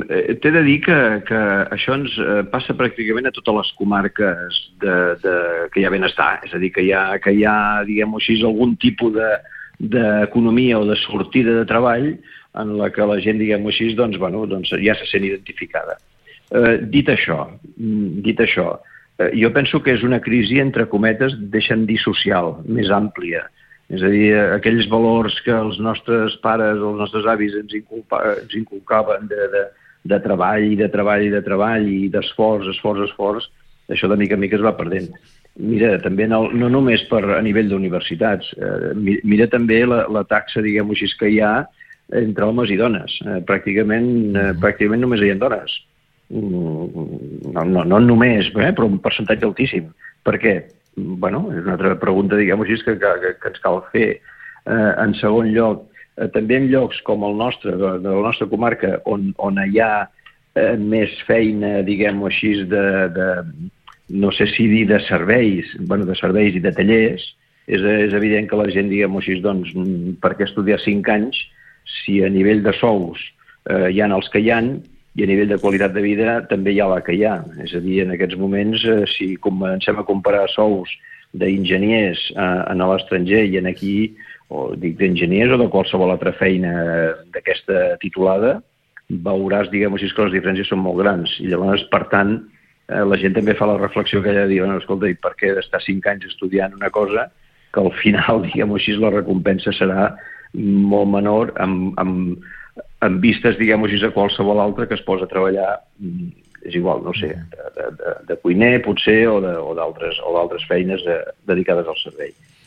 T'he de dir que això ens passa pràcticament a totes les comarques que hi ha benestar. És a dir, que hi ha diguem-ho així, algun tipus d'economia o de sortida de treball en la que la gent, diguem-ho així, doncs, ja se sent identificada. Dit això, jo penso que és una crisi, entre cometes, deixa'm dir social, més àmplia. És a dir, aquells valors que els nostres pares o els nostres avis ens inculcaven de treball i d'esforç, això de mica en mica es va perdent. Mira, també no només a nivell d'universitats, mira també la taxa, diguem-ho així, que hi ha entre homes i dones. Pràcticament només hi ha dones. No només, però un percentatge altíssim. Per què? Bueno, és una altra pregunta, diguem-ho així, que ens cal fer. En segon lloc, també en llocs com el nostre, de la nostra comarca, on hi ha més feina, diguem-ho així, no sé si dir de serveis i de tallers, és evident que la gent, diguem-ho així, doncs, per què estudiar 5 anys si a nivell de sous hi ha els que hi ha i a nivell de qualitat de vida també hi ha la que hi ha. És a dir, en aquests moments, si comencem a comparar sous d'enginyers a l'estranger i aquí, o dic d'enginyers o de qualsevol altra feina d'aquesta titulada, veuràs, diguem-ho així, que les diferències són molt grans. I llavors, per tant, la gent també fa la reflexió que ella diu, escolta, i per què d'estar 5 anys estudiant una cosa que al final, diguem-ho així, la recompensa serà molt menor amb vistes, diguem-ho així, a qualsevol altre que es posa a treballar, és igual, no sé, de cuiner, potser, o d'altres feines dedicades al servei.